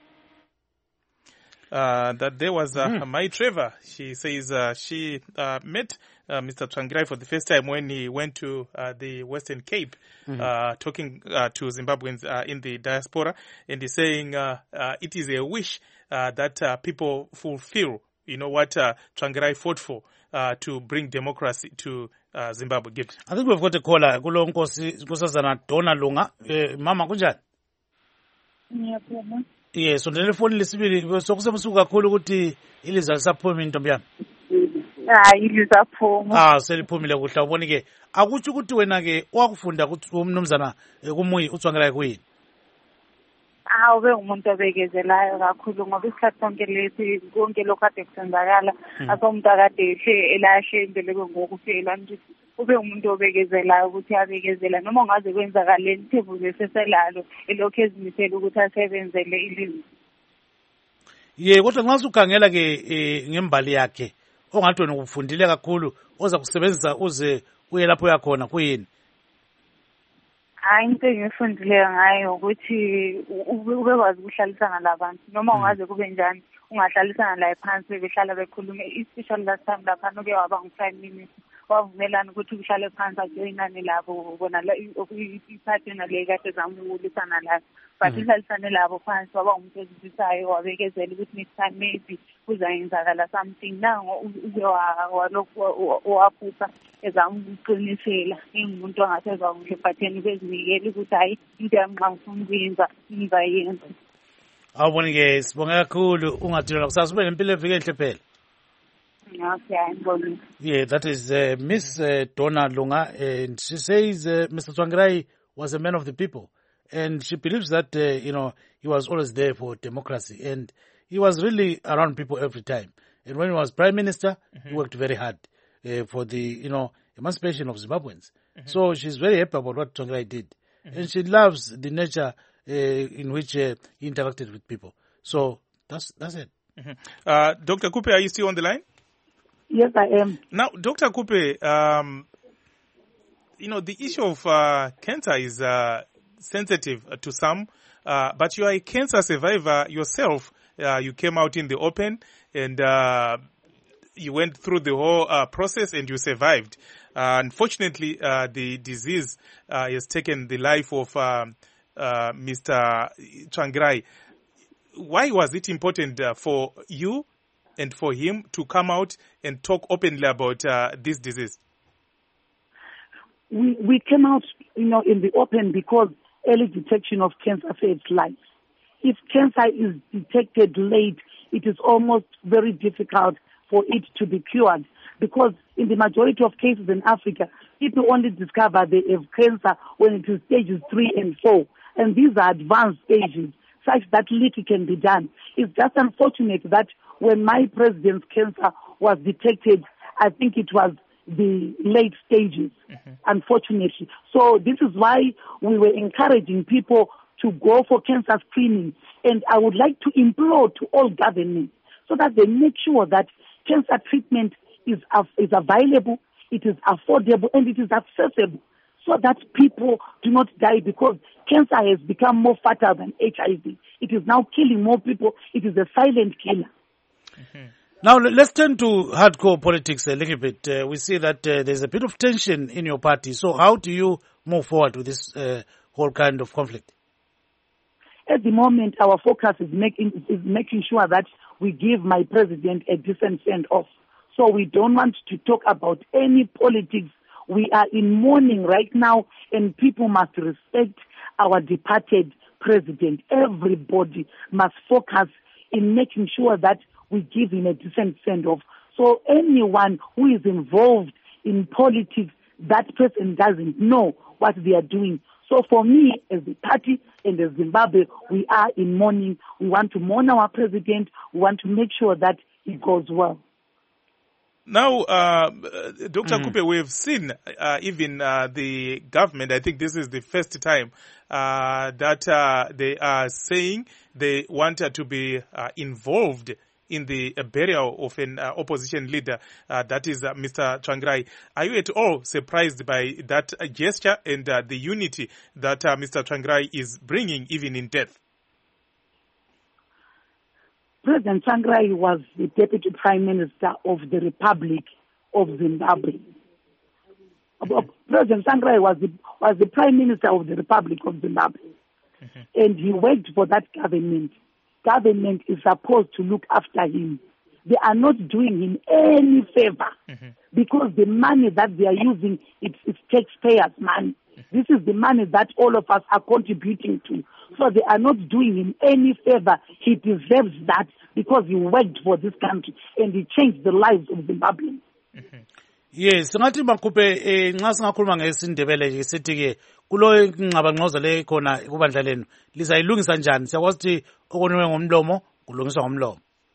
That there was Mai Trevor. She says she met Mr. Tsvangirai for the first time when he went to the Western Cape, talking to Zimbabweans in the diaspora, and he's saying it is a wish that people fulfill, what Tsvangirai fought for, to bring democracy to Zimbabwe. Gift. I think we've got a caller. Kulo Nkosazana Donna Lunga. Mama kunjani? Yes, so telefoni lesibili sokusebusuku kakhulu ukuthi iliza lisaphuma intombi yami. Hayi lisaphuma. Seliphumile kuhla uboni ke. Akutsho ukuthi wena ke wakufunda ukuthi umnumzana kumuyi uTsvangirai kuyini? Ube umuntu obekezelayo kakhulu ngoba isikhathi sonke lesi konke lokho kade kusenzakala asomuntu akade elahle imbeleko ngokufela nje. Ube umuntu obekezelayo ukuthi abekezela noma ungaze kwenzakaleni ithembu seselalo elokhu ezimisela ukuthi asebenzele ilizwe. Kodwa nxa ukhangela ke ngembali yakhe ongathi wena ukufundile kakhulu oza kusebenzisa uze uye lapho yakhona kuyini? Hayi, into engifundile ngayo ukuthi ubekwazi ukuhlalisana labantu noma ungaze kube njani ungahlalisana la phansi behlala bekhulume, especially last time lapha noke waba ngu-prime minister wavumelana ukuthi uhlale phansi ajoyinane labo bona iphathi nale kade zamulisana la but uhlalisane labo phansi waba umuntu ozizisayo wabekezela ukuthi next time maybe kuzayenzakala something. Nango uze waphupha ezamuqinisela ingumuntu angathezwa kuhle but bezinikela ukuthi hayi into yami nxa ngifuna ukuyenza ngizayenza. Awuboni ke sibonga kakhulu ungathula kusasa ube nempilo evike enhle phela. Yeah, that is Miss Donna Lunga, and she says Mr. Tsvangirai was a man of the people, and she believes that he was always there for democracy, and he was really around people every time. And when he was prime minister, he worked very hard for the emancipation of Zimbabweans. So she's very happy about what Tsvangirai did, and she loves the nature in which he interacted with people. So that's it. Dr. Kupe, are you still on the line? Yes, I am. Now, Dr. Kupe, the issue of cancer is sensitive to some, but you are a cancer survivor yourself. You came out in the open and you went through the whole process and you survived. Unfortunately, the disease has taken the life of Mr. Tsvangirai. Why was it important for you and for him to come out and talk openly about this disease? We came out, in the open because early detection of cancer saves lives. If cancer is detected late, it is almost very difficult for it to be cured because in the majority of cases in Africa, people only discover they have cancer when it is stages 3 and 4. And these are advanced stages. such that little can be done. It's just unfortunate that when my president's cancer was detected, I think it was the late stages, unfortunately. So this is why we were encouraging people to go for cancer screening. And I would like to implore to all governments so that they make sure that cancer treatment is available, it is affordable, and it is accessible, so that people do not die, because cancer has become more fatal than HIV. It is now killing more people. It is a silent killer. Now, let's turn to hardcore politics a little bit. We see that there's a bit of tension in your party. So how do you move forward with this whole kind of conflict? At the moment, our focus is making sure that we give my president a decent send-off. So we don't want to talk about any politics. We are in mourning right now, and people must respect our departed president. Everybody must focus in making sure that we give him a decent send-off. So anyone who is involved in politics, that person doesn't know what they are doing. So for me, as the party and as Zimbabwe, we are in mourning. We want to mourn our president. We want to make sure that he goes well. Now, Dr. Kupe, we've seen even the government, I think this is the first time that they are saying they want to be involved in the burial of an opposition leader, that is Mr. Tsvangirai. Are you at all surprised by that gesture and the unity that Mr. Tsvangirai is bringing even in death? President Tsvangirai was the Deputy Prime Minister of the Republic of Zimbabwe. President Tsvangirai was the Prime Minister of the Republic of Zimbabwe. And he worked for that government. Government is supposed to look after him. They are not doing him any favor because the money that they are using, it's taxpayers' money. This is the money that all of us are contributing to. So they are not doing him any favor. He deserves that because he worked for this country and he changed the lives of Zimbabweans. Yes, singathi Makupe nxa singakhuluma ngesindebele nje sithi ke kulo ngqabangqoza le khona kubandla lenu lisayilungisa njani? Siyakwazi ukuthi okoniwe ngomlomo kulungiswa ngomlomo.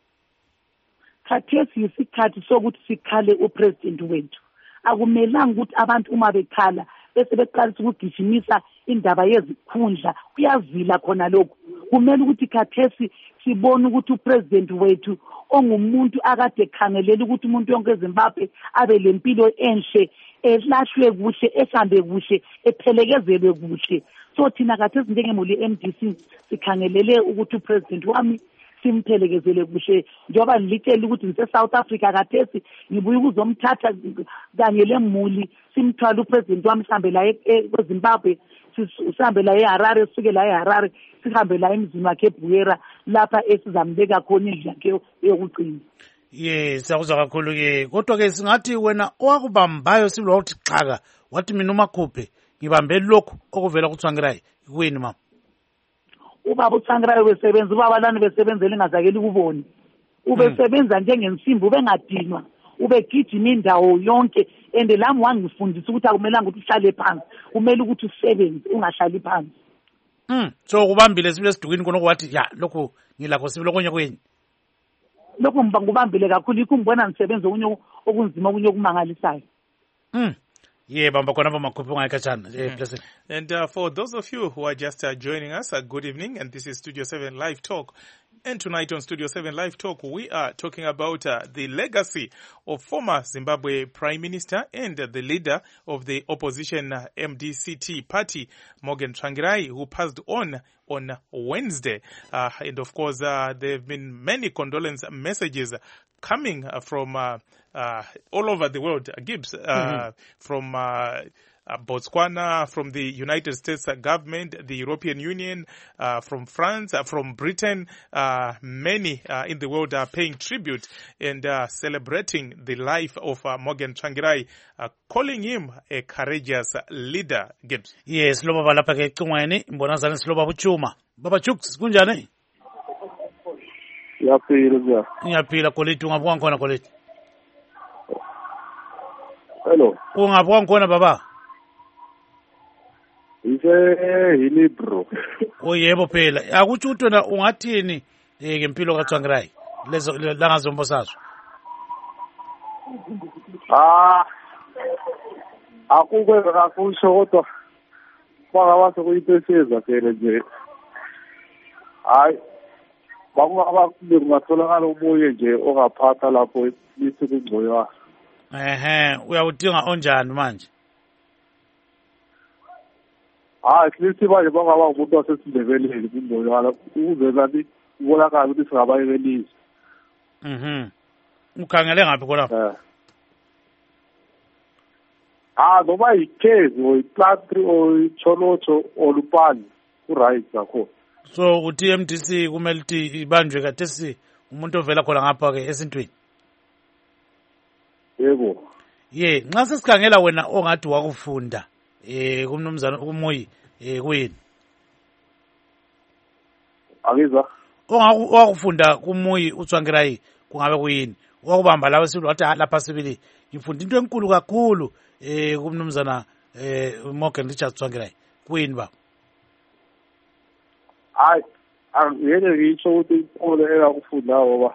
Khathesi isikhathi sokuthi sikhale upresident wethu. Akumelanga ukuthi abantu uma bekhala bese beqalisa ukugijimisa indaba yezikhundla, kuyazila khona lokho. Kumele ukuthi khathesi sibone ukuthi upresident wethu ongumuntu akade ekhangelela ukuthi umuntu wonke eZimbabwe abe lempilo enhle, elahlwe kuhle, ehambe kuhle, ephelekezelwe kuhle. So thina khathesi njengemuli MDC sikhangelele ukuthi upresident wami simphelekezele kuhle, njengoba nilitshela ukuthi nise-South Africa khathesi ngibuye ukuzomthatha kanye lemuli simthwala upresident wami sihambe la eZimbabwe, sihambe la eHarare, sisuke la eHarare sihambe la emzini wakhe eBuyera lapha esizambeka khona indlu yakhe yokugcina. Yes, siyakuzwa kakhulu ke. Kodwa ke singathi wena owakubambayo sibulo uthi xhaka wathi mina uMakhuphe ngibambe lokho okuvela kuTsvangirai kuyini mama? Ubaba uTsvangirai wesebenza, ubaba lana besebenzele ingazakeli kubona. Ubesebenza njengensimbi, ubengadinwa, ubegijima indawo yonke, and lami wangifundisa ukuthi akumelanga ukuthi uhlale phansi, kumele ukuthi usebenze ungahlali phansi. So kubambile sibile sidukini khona kwathi ya lokho ngilakho sibile konye kwenye. Lokho ngibambile kakhulu, ikho ngibona nisebenza okunye okunzima okunye okumangalisayo. Yeah, Bamba Konaba Makupe ungayikhatshana. Blessing. And for those of you who are just joining us, good evening, and this is Studio 7 Live Talk. And tonight on Studio 7 Live Talk, we are talking about the legacy of former Zimbabwe Prime Minister and the leader of the opposition MDCT party, Morgan Tsvangirai, who passed on Wednesday. And of course, there have been many condolence messages coming from all over the world, Gibbs, from Botswana, from the United States government, the European Union, from France, from Britain. Many in the world are paying tribute and celebrating the life of Morgan Tsvangirai, calling him a courageous leader. Gibbs. Yes, lo baba lapha ke ecingweni imbonazana siloba buchuma. Baba Chooks kunjani? Ngiyaphila Koleti, ungabuka khona Koleti? Hello. Ungabuka khona baba? Yes, yini bro. Yebo phela. Akuthi wena ungathini ngempilo kaTsvangirai lezo langazombo sazo. Akukwe kakusho kodwa bangabase kuyipeseza phela nje. Hayi kungatholakala umoya nje ongaphatha lapho lithi kungcoywa. Uyawudinga onjani manje? Sithi manje bangaba umuntu wasesindebeleni kungcoywa ukuze kanti ubonakala ukuthi singabayelelisi. Ukhangele ngaphi khona? Noma yikhezi or iplantri or icholocho or lupani ku-right zakho. So uthi MDC kumele ukuthi ibanjwe kathesi umuntu ovela khona ngapha ke esintweni. Yebo. Nxa sesikhangela wena ongathi wakufunda kumnumzana uMoyi kuyini? Angizwa. Wakufunda kuMoyi uTsvangirai kungabe kuyini? Wakubamba lapha sibili wathi lapha sibili ngifunda into enkulu kakhulu kumnumzana Morgan Richard Tsvangirai kuyini ba? Angeke ngitsho ukuthi inkolo engakufunda ngoba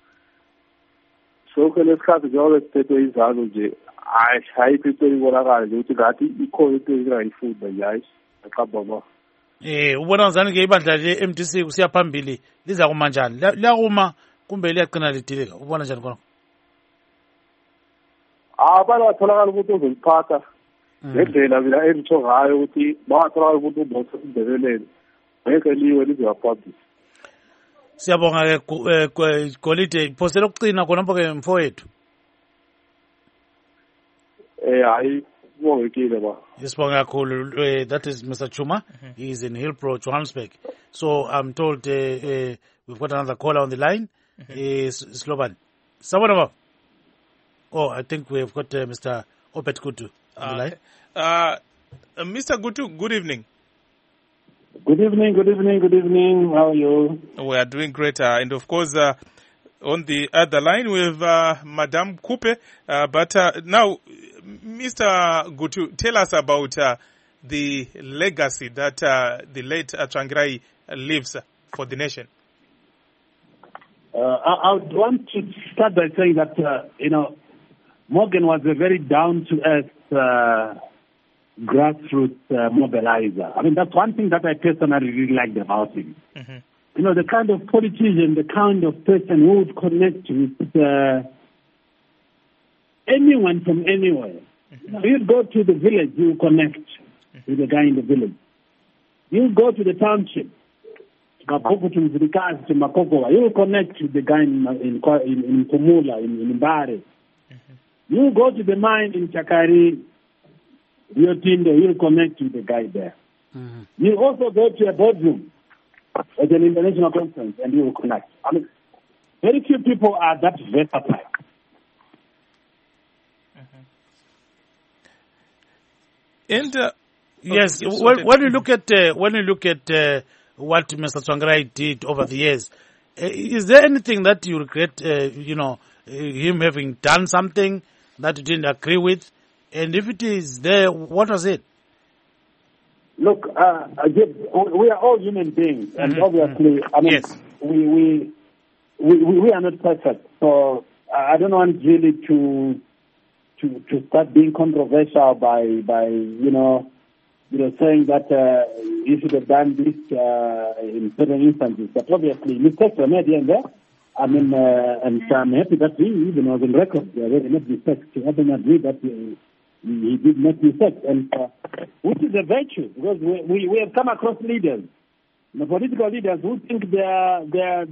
sonke lesikhathi njengoba sithethwe izalo nje ayikho into ibonakala nje ukuthi ngathi ikhona into engingayifunda nje hayi aqamba ma. Ubona ngani ke ibandla le-MDC kusiya phambili liza kuma njani? Liyakuma kumbe liyaqina lidilika? Ubona njani khona? Abantu batholakala umuntu ozoliphatha ngendlela mina engitsho ngayo ukuthi bangatholakala umuntu umbotha esindebeleni ngeke liwe lizoyaphambili. Siyabonga ke Golide phosela ukucina khona ke mfowethu. Hayi kubongekile ba. Sibonga kakhulu. That is Mr. Chuma. He is in Hillbrow, Johannesburg. So I'm told we've got another caller on the line. Slovan. Someone about. Oh, I think we've got Mr. Opet Gutu on the line. Mr. Gutu, good evening. Good evening. How are you? We are doing great. And of course, on the other line we have Madame Kupe. But now, Mr. Gutu, tell us about the legacy that the late Tsvangirai leaves for the nation. I would want to start by saying that, Morgan was a very down-to-earth grassroots mobilizer. I mean, that's one thing that I personally really liked about him. The kind of politician, the kind of person who would connect with anyone from anywhere. You'll go to the village, you'll connect with the guy in the village. You'll go to the township, you'll connect with the guy in Kumula, in Mbare. You go to the mine in Chakari, you'll connect with the guy there. You also go to a boardroom at an international conference and you will connect. I mean, very few people are that versatile. And yes, when you look at what Mr. Tsvangirai did over the years, is there anything that you regret? Him having done something that you didn't agree with, and if it is there, what was it? Look, we are all human beings, and obviously, I mean, yes. we are not perfect. So I don't want really to start being controversial by saying that you should have done this in certain instances. But obviously, mistakes were made here and there. I mean, and so I'm happy that he even was on record. There were not mistakes. He hadn't agreed that he did make mistakes, and which is a virtue, because we have come across leaders, political leaders who think they are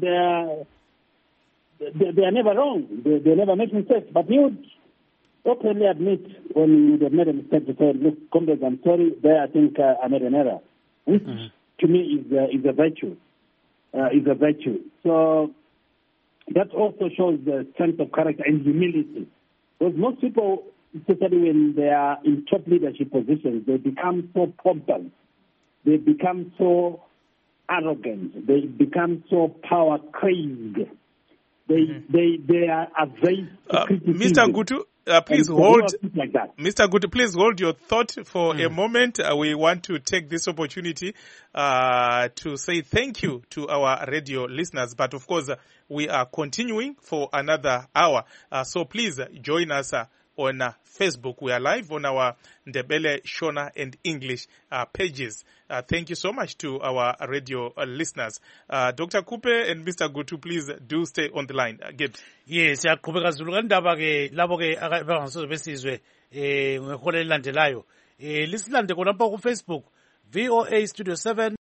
never wrong. They never make mistakes, but he would openly admit when he would have made a mistake to say, "Look, comrades, I'm sorry. There, I think I made an error," which to me is a virtue. Is a virtue. So that also shows the strength of character and humility. Because most people, especially when they are in top leadership positions, they become so pompous. They become so arrogant. They become so power crazed. They are averse to criticism. Mr. Gutu, Please hold, like that. Mr. Guti, please hold your thought for a moment. We want to take this opportunity to say thank you to our radio listeners. But of course, we are continuing for another hour. So please join us on Facebook. We are live on our Ndebele, Shona and English pages. Thank you so much to our radio listeners. Dr. Kupe and Mr. Gutu, please do stay on the line. Gibbs. Yes, siyaqhubeka Zulu kandaba ke labo ke abangasoze besizwe ngehole elilandelayo. Lisilande khonapha ku Facebook VOA Studio 7